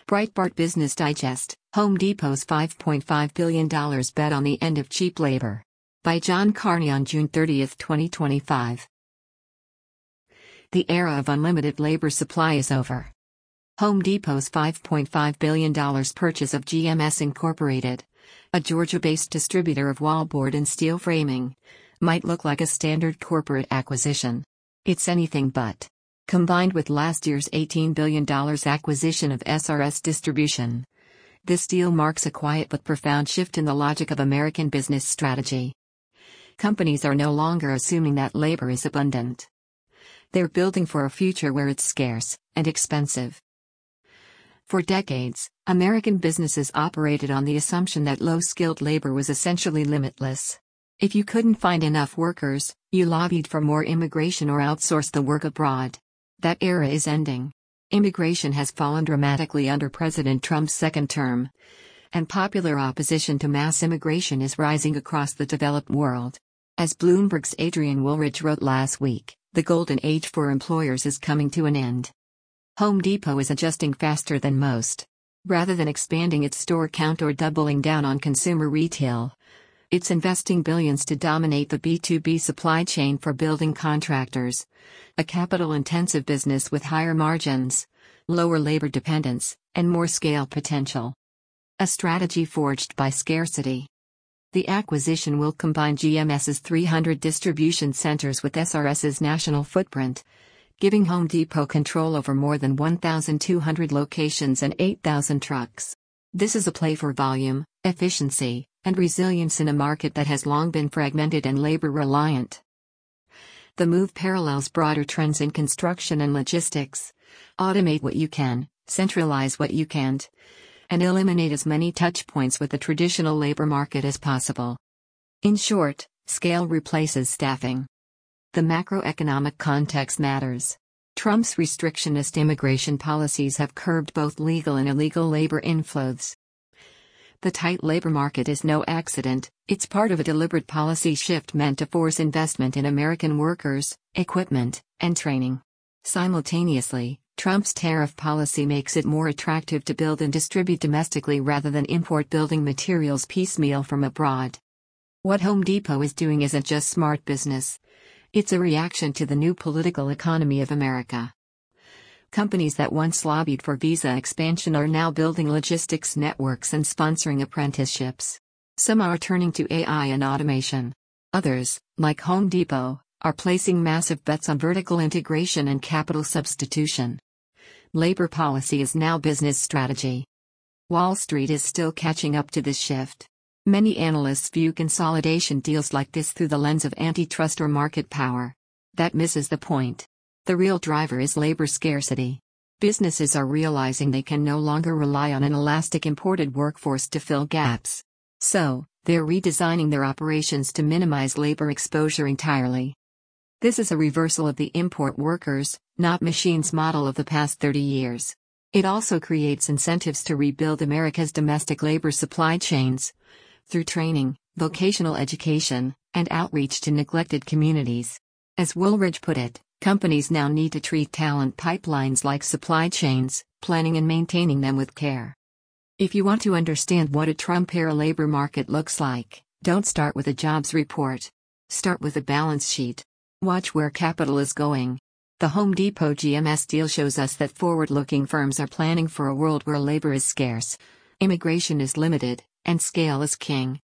Breitbart Business Digest, Home Depot's $5.5 billion bet on the end of cheap labor. By John Carney on June 30, 2025. The era of unlimited labor supply is over. Home Depot's $5.5 billion purchase of GMS Incorporated, a Georgia-based distributor of wallboard and steel framing, might look like a standard corporate acquisition. It's anything but. Combined with last year's $18 billion acquisition of SRS Distribution, this deal marks a quiet but profound shift in the logic of American business strategy. Companies are no longer assuming that labor is abundant. They're building for a future where it's scarce and expensive. For decades, American businesses operated on the assumption that low-skilled labor was essentially limitless. If you couldn't find enough workers, you lobbied for more immigration or outsourced the work abroad. That era is ending. Immigration has fallen dramatically under President Trump's second term, and popular opposition to mass immigration is rising across the developed world. As Bloomberg's Adrian Woolridge wrote last week, the golden age for employers is coming to an end. Home Depot is adjusting faster than most. Rather than expanding its store count or doubling down on consumer retail, it's investing billions to dominate the B2B supply chain for building contractors, a capital-intensive business with higher margins, lower labor dependence, and more scale potential. A strategy forged by scarcity. The acquisition will combine GMS's 300 distribution centers with SRS's national footprint, giving Home Depot control over more than 1,200 locations and 8,000 trucks. This is a play for volume, efficiency, and resilience in a market that has long been fragmented and labor-reliant. The move parallels broader trends in construction and logistics. Automate what you can, centralize what you can't, and eliminate as many touch-points with the traditional labor market as possible. In short, scale replaces staffing. The macroeconomic context matters. Trump's restrictionist immigration policies have curbed both legal and illegal labor inflows. The tight labor market is no accident, it's part of a deliberate policy shift meant to force investment in American workers, equipment, and training. Simultaneously, Trump's tariff policy makes it more attractive to build and distribute domestically rather than import building materials piecemeal from abroad. What Home Depot is doing isn't just smart business. It's a reaction to the new political economy of America. Companies that once lobbied for visa expansion are now building logistics networks and sponsoring apprenticeships. Some are turning to AI and automation. Others, like Home Depot, are placing massive bets on vertical integration and capital substitution. Labor policy is now business strategy. Wall Street is still catching up to this shift. Many analysts view consolidation deals like this through the lens of antitrust or market power. That misses the point. The real driver is labor scarcity. Businesses are realizing they can no longer rely on an elastic imported workforce to fill gaps. So, they're redesigning their operations to minimize labor exposure entirely. This is a reversal of the import workers, not machines model of the past 30 years. It also creates incentives to rebuild America's domestic labor supply chains through training, vocational education, and outreach to neglected communities. As Woolridge put it, companies now need to treat talent pipelines like supply chains, planning and maintaining them with care. If you want to understand what a Trump-era labor market looks like, don't start with a jobs report. Start with a balance sheet. Watch where capital is going. The Home Depot GMS deal shows us that forward-looking firms are planning for a world where labor is scarce, immigration is limited, and scale is king.